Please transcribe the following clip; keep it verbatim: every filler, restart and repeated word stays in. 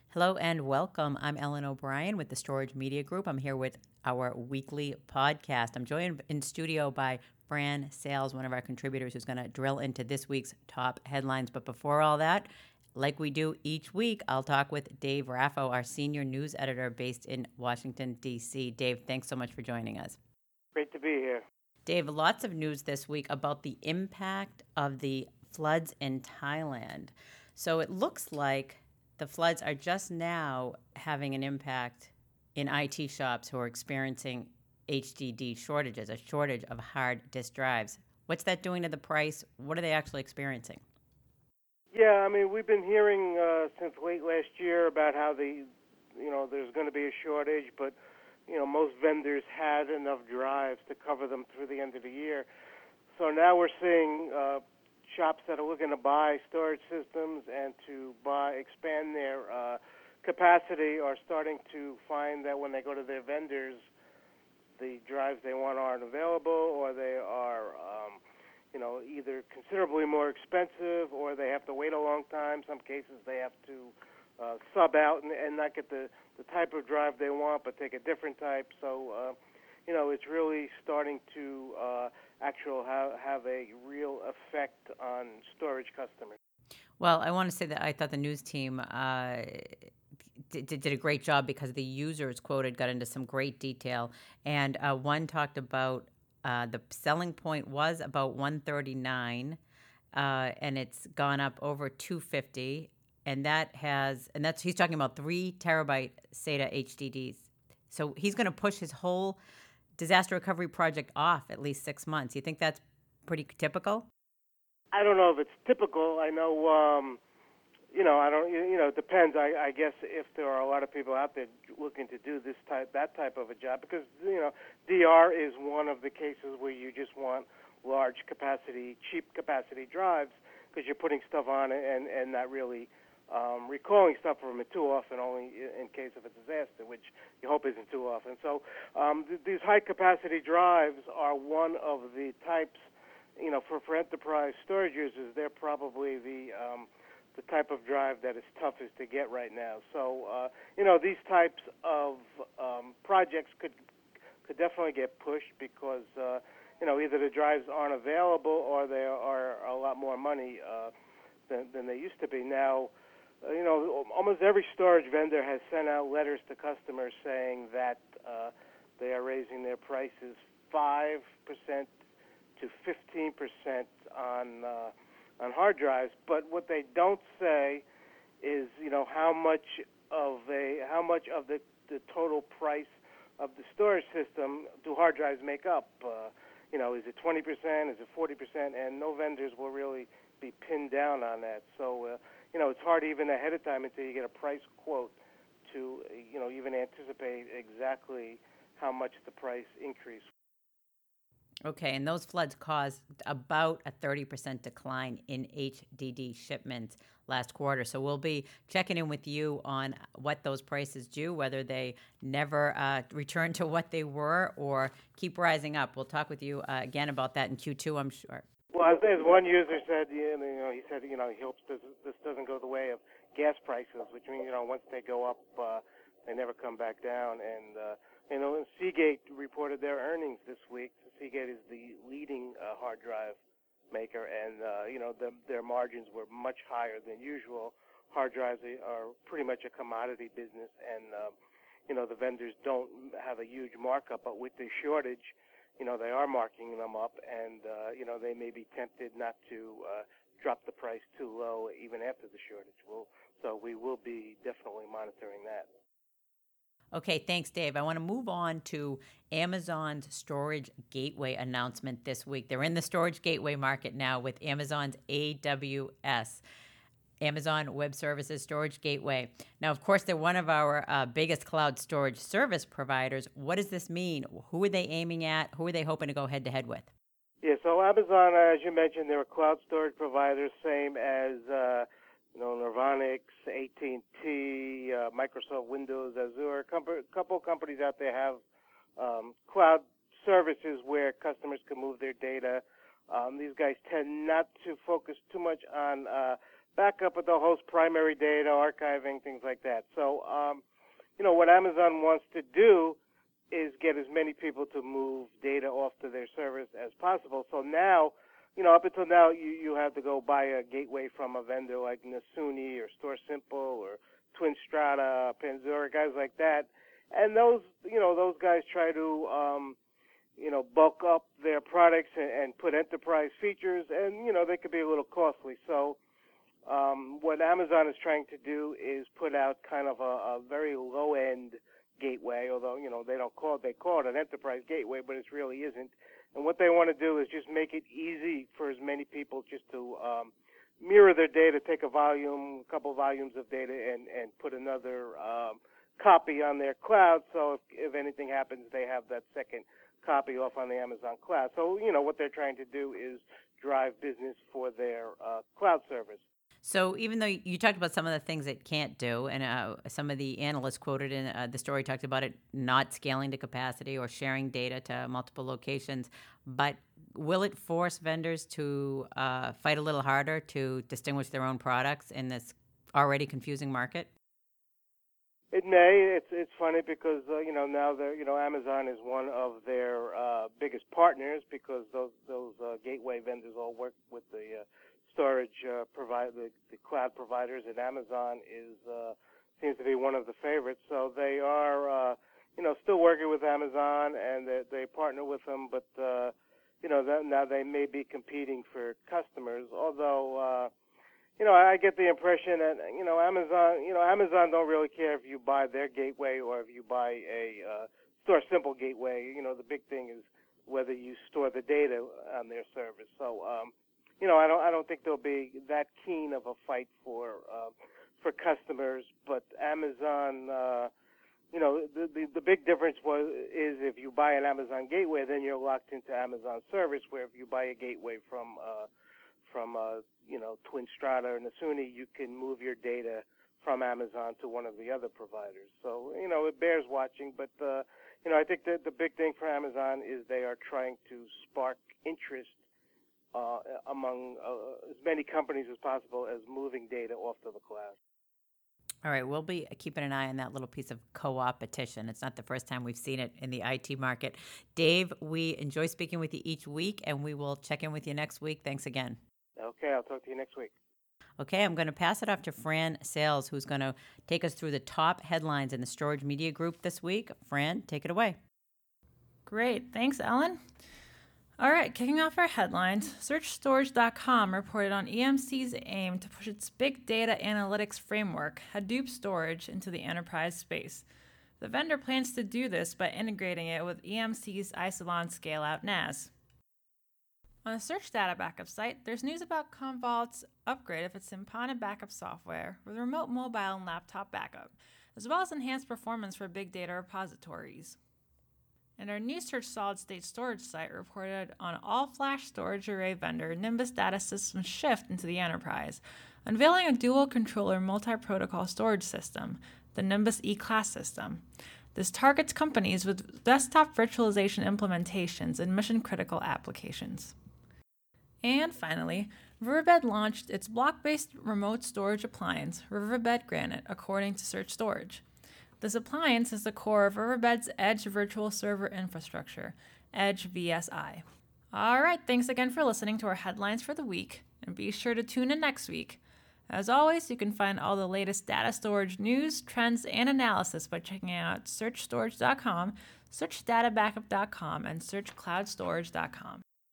Hello and welcome. I'm Ellen O'Brien with the Storage Media Group. I'm here with our weekly podcast. I'm joined in studio by Fran Sales, one of our contributors who's going to drill into this week's top headlines. But before all that, like we do each week, I'll talk with Dave Raffo, our senior news editor based in Washington, D C. Dave, thanks so much for joining us. Great to be here. Dave, lots of news this week about the impact of the floods in Thailand. So it looks like the floods are just now having an impact in I T shops who are experiencing H D D shortages, a shortage of hard disk drives. What's that doing to the price? What are they actually experiencing? Yeah, I mean, we've been hearing uh, since late last year about how the, you know, there's going to be a shortage, but, you know, most vendors had enough drives to cover them through the end of the year. So now we're seeing uh, shops that are looking to buy storage systems and to buy expand their uh, capacity are starting to find that when they go to their vendors, the drives they want aren't available, or they are, um, you know, either considerably more expensive, or they have to wait a long time. Some cases they have to uh, sub out and, and not get the, the type of drive they want, but take a different type. So, uh, you know, it's really starting to uh, actual have, have a real effect on storage customers. Well, I want to say that I thought the news team uh, did, did a great job because the users quoted got into some great detail. And uh, one talked about uh, the selling point was about one thirty-nine, uh, and it's gone up over two fifty. And that has, and that's, he's talking about three terabyte SATA H D Ds. So he's going to push his whole disaster recovery project off at least six months. You think that's pretty typical? I don't know if it's typical. I know, um, you know, I don't, you know, it depends. I, I guess if there are a lot of people out there looking to do this type, that type of a job, because, you know, D R is one of the cases where you just want large capacity, cheap capacity drives, because you're putting stuff on it and, and not really um, recalling stuff from it too often, only in case of a disaster, which you hope isn't too often. So um, th- these high capacity drives are one of the types, you know, for, for enterprise storage users, they're probably the um, the type of drive that is toughest to get right now. So, uh, you know, these types of um, projects could could definitely get pushed because, uh, you know, either the drives aren't available or they are a lot more money uh, than, than they used to be. Now, uh, you know, almost every storage vendor has sent out letters to customers saying that uh, they are raising their prices five percent to fifteen percent on uh, on hard drives, but what they don't say is, you know, how much of a how much of the, the total price of the storage system do hard drives make up? Uh, you know, is it twenty percent? Is it forty percent? And no vendors will really be pinned down on that. So, uh, you know, it's hard even ahead of time until you get a price quote to, you know, even anticipate exactly how much the price increase. Okay, and those floods caused about a thirty percent decline in H D D shipments last quarter. So we'll be checking in with you on what those prices do, whether they never uh, return to what they were or keep rising up. We'll talk with you uh, again about that in Q two, I'm sure. Well, as, as one user said, you know, he said, you know, he hopes this, this doesn't go the way of gas prices, which means, you know, once they go up, uh, they never come back down. And, uh, you know, Seagate reported their earnings this week. Seagate is the leading uh, hard drive maker, and, uh, you know, the, their margins were much higher than usual. Hard drives are pretty much a commodity business, and, uh, you know, the vendors don't have a huge markup, but with the shortage, you know, they are marking them up, and, uh, you know, they may be tempted not to uh, drop the price too low even after the shortage. We'll, so we will be definitely monitoring that. Okay, thanks, Dave. I want to move on to Amazon's Storage Gateway announcement this week. They're in the Storage Gateway market now with Amazon's A W S. Amazon Web Services Storage Gateway. Now, of course, they're one of our uh, biggest cloud storage service providers. What does this mean? Who are they aiming at? Who are they hoping to go head to head with? Yeah, so Amazon, uh, as you mentioned, they're a cloud storage provider, same as uh, you know, Nirvanix, A T and T, uh, Microsoft Windows, Azure. A couple, couple companies out there have um, cloud services where customers can move their data. Um, these guys tend not to focus too much on uh, backup of the host primary data, archiving, things like that. So, um, you know, what Amazon wants to do is get as many people to move data off to their service as possible. So now, you know, up until now, you, you have to go buy a gateway from a vendor like Nasuni or StoreSimple or TwinStrata, Panzura, guys like that. And those, you know, those guys try to, um, you know, bulk up their products and, and put enterprise features, and, you know, they could be a little costly. So um, what Amazon is trying to do is put out kind of a, a very low-end gateway, although, you know, they don't call it, they call it an enterprise gateway, but it really isn't. And what they want to do is just make it easy for as many people just to um, mirror their data, take a volume, a couple volumes of data, and, and put another um, copy on their cloud. So if, if anything happens, they have that second copy off on the Amazon cloud. So, you know, what they're trying to do is drive business for their uh, cloud service. So even though you talked about some of the things it can't do, and uh, some of the analysts quoted in uh, the story talked about it not scaling to capacity or sharing data to multiple locations, but will it force vendors to uh, fight a little harder to distinguish their own products in this already confusing market? It may. It's it's funny because uh, you know now they're you know Amazon is one of their uh, biggest partners because those those uh, gateway vendors all work with the uh, storage uh, provider, the, the cloud providers, and Amazon is uh, seems to be one of the favorites. So they are uh, you know still working with Amazon, and they, they partner with them, but uh, you know that, now they may be competing for customers. Although uh, you know I get the impression that you know Amazon you know Amazon don't really care if you buy their gateway or if you buy a uh, StoreSimple gateway. You know the big thing is whether you store the data on their service. So. Um, You know, I don't. I don't think they'll be that keen of a fight for uh, for customers. But Amazon, uh, you know, the, the the big difference was is if you buy an Amazon gateway, then you're locked into Amazon service. Where if you buy a gateway from uh, from uh, you know TwinStrata or Nasuni, you can move your data from Amazon to one of the other providers. So you know, it bears watching. But uh, you know, I think that the big thing for Amazon is they are trying to spark interest Uh, among uh, as many companies as possible as moving data off to the cloud. All right, we'll be keeping an eye on that little piece of co-opetition. It's not the first time we've seen it in the I T market. Dave, we enjoy speaking with you each week, and we will check in with you next week. Thanks again. Okay, I'll talk to you next week. Okay, I'm going to pass it off to Fran Sales, who's going to take us through the top headlines in the Storage Media Group this week. Fran, take it away. Great. Thanks, Ellen. All right, kicking off our headlines, Search Storage dot com reported on E M C's aim to push its big data analytics framework, Hadoop Storage, into the enterprise space. The vendor plans to do this by integrating it with E M C's Isilon Scale-Out N A S. On the Search Data Backup site, there's news about Commvault's upgrade of its Impana backup software with remote mobile and laptop backup, as well as enhanced performance for big data repositories. And our new Search solid-state storage site reported on all-flash storage array vendor Nimbus Data Systems' shift into the enterprise, unveiling a dual-controller multi-protocol storage system, the Nimbus E-Class system. This targets companies with desktop virtualization implementations and mission-critical applications. And finally, Riverbed launched its block-based remote storage appliance, Riverbed Granite, according to Search Storage. This appliance is the core of Riverbed's Edge Virtual Server Infrastructure, Edge V S I. All right, thanks again for listening to our headlines for the week, and be sure to tune in next week. As always, you can find all the latest data storage news, trends, and analysis by checking out Search Storage dot com, Search Data Backup dot com, and Search Cloud Storage dot com.